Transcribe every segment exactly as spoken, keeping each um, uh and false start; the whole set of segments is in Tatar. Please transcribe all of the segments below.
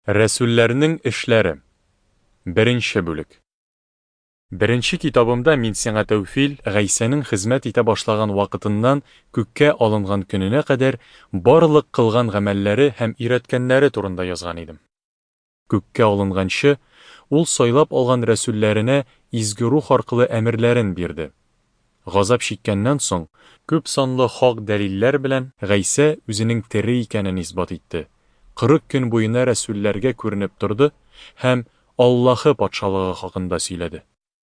Рәсүлләрнең эшләре. Беренче бүлек. Беренче китабымда мин сиңа Тәүфил Гайсаның хезмәт итә башлаган вакытыннан күккә алынган көненә кадәр барлык кылган гамәлләре һәм өйрәткәннәре турында язган идем. Күккә алынганчы, ул сайлап алган рәсүлләренә изге рух аркылы әмерләрен бирде. Газап чиккәннән соң, күп санлы хак дәлилләр белән Гайса үзенең тере икәнен исбат итте. Кырык көн буена рәсүлләргә күренеп торды һәм Аллаһы патшалыгы хакында сөйләде.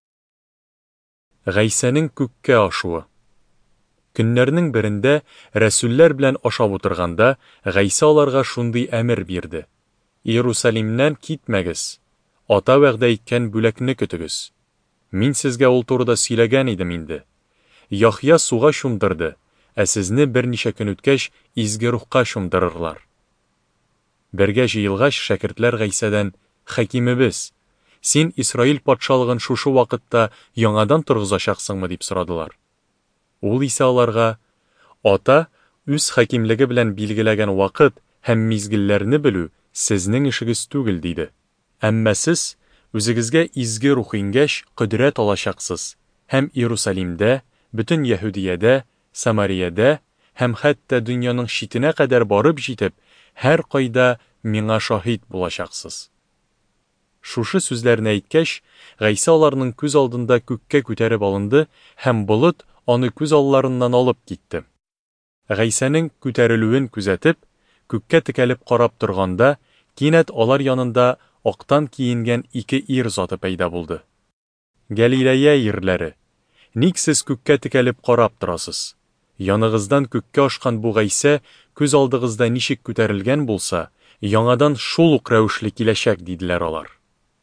Гайсаның күккә ашуы. Көннәрнең берендә рәсүлләр белән ашап утырганда, Гайса аларга шундый әмер бирде: Иерусалимнән китмәгез, ата вәгъдә иткән бүләкне көтегез. Мин сезгә ул турыда сөйләгән идем инде. Яхья суга чумдырды, ә сезне берничә көн үткәч изге рухка чумдырырлар. Бергә җыелгач, шәкертләр Гайсадан: "Хәкимебез, син Исраил патшалыгын шушы вакытта яңадан торгызачаксыңмы?" дип сорадылар. Ул исә аларга: "Ата үз хәкимлеге белән билгеләгән вакыт һәм мизгелләрне белү сезнең эшегез түгел" диде. Әмма сез үзегезгә изге рух ингәч кодрәт алачаксыз һәм Иерусалимдә, бөтен Яһүдиядә, Самариядә һәм хәтта дөньяның читенә кадәр барып җитеп, һәр кайда миңа шаһид булачаксыз. Шушы сүзләрне әйткәч, Гайса аларның күз алдында күккә күтәреп алынды һәм болыт аны күз алларыннан алып китте. Гайсаның күтәрелүен күзәтеп, күккә текәлеп карап торганда, кинәт алар янында актан киенгән ике ир заты пәйда булды. Галилея ирләре, ник сез күккә текәлеп карап торасыз? Яныгыздан күккә ашкан бу Гайса күз алдыгызда ничек күтәрелгән булса, яңадан шул ук рәвешле киләчәк, диделәр алар.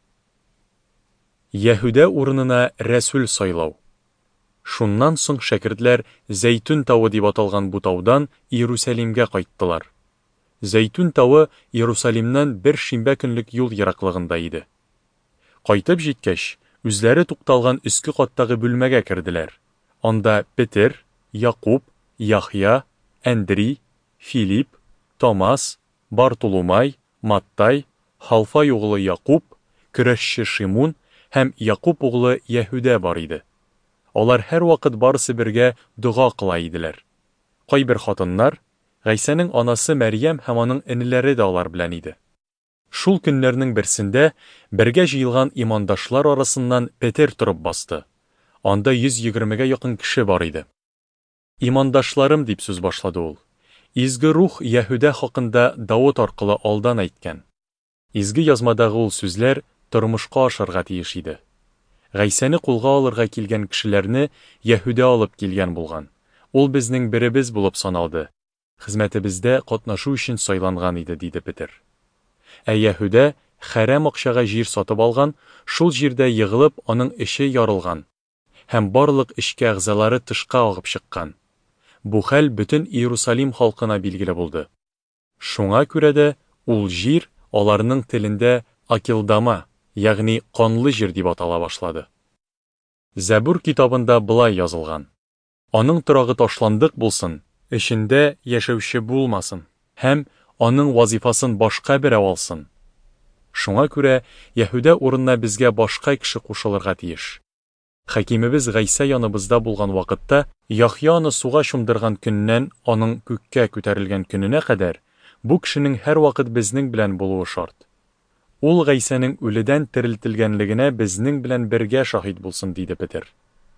Яһүдә урынына рәсүл сайлау. Шуннан соң шәкертләр Зәйтүн тавы дип аталган бу таудан Иерусалимгә кайттылар. Зәйтүн тавы Иерусалимнан бер шимбә көнлек юл ераклыгында иде. Кайтып җиткәч, үзләре тукталган өске каттагы бүлмәгә керделәр. Анда Петр, Якуб, Яхья, Әндри, Филипп, Томас, Бартоломай, Маттай, Халфай углы Якуб, көрәшче Шимон һәм Якуб углы Яһүдә бар иде. Алар һәр вакыт барысы бергә дуга кыла иделәр. Кайбер хатыннар, Гайсаның анасы Мәрьям һәм аның энеләре дә алар белән иде. Шул көннәрнең берсендә бергә җыелган имандашлар арасыннан Петр торып басты. Анда йөз егермегә якын кеше бар иде. Имандашларым дип сүз башлады ул. Изге рух Яһүдә хакында Давыд аркылы алдан әйткән. Изге язмадагы ул сүзләр тормышка ашырга тиеш иде. Гайсаны кулга алырга килгән кешеләрне Яһүдә алып килгән булган. Ул безнең беребез булып саналды. Хезмәтебездә катнашу өчен сайланган иде, диде Петр. Ә Яһүдә хәрәм акчага җир сатып алган, шул җирдә егылып аның эше ярылган һәм барлык эчке әгъзалары тышка агып чыккан. Бу хәл бөтен Иерусалим халкына билгеле булды. Шуңа күрә дә ул җир аларның телендә Акилдама, ягъни канлы җир дип атала башлады. Забур китабында былай язылган: Аның торагы ташландык булсын, эчендә яшәүче булмасын, һәм аның вазифасын башка берәү алсын. Шуңа күрә Яһүдә урынына безгә башка кеше кушылырга тиеш. Хәкимебез Гайса яныбызда булган вакытта, Яхья аны суга чумдырган көннән аның күккә күтәрелгән көненә кадәр бу кешенең һәр вакыт безнең белән булуы шарт. Ул Гайсаның үледән терелтелгәнлегенә безнең белән бергә шаһид булсын, диде Петр.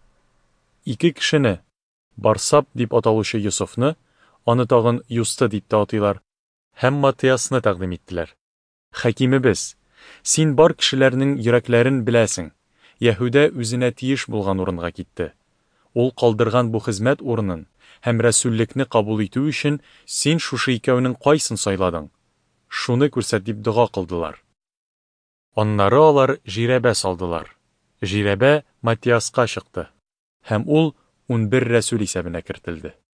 Ике кешене, Барсаб дип аталучы Йосыфны, аны тагын Юсты дип тә атыйлар, һәм Матиасны тәкъдим иттеләр. Хәкимебез, син бар кешеләрнең йөрәкләрен беләсең. Яһүдә үзенә тиеш булган урынга китте. Ул калдырган бу хезмәт урынын һәм рәсүллекне кабул итү өчен син шушы икәүнең кайсын сайладың? Шуны күрсәт, дип дуга кылдылар. Аннары алар жирәбә салдылар. Жирәбә Матиаска чыкты һәм ул ун бер рәсүл исәбенә кертелде.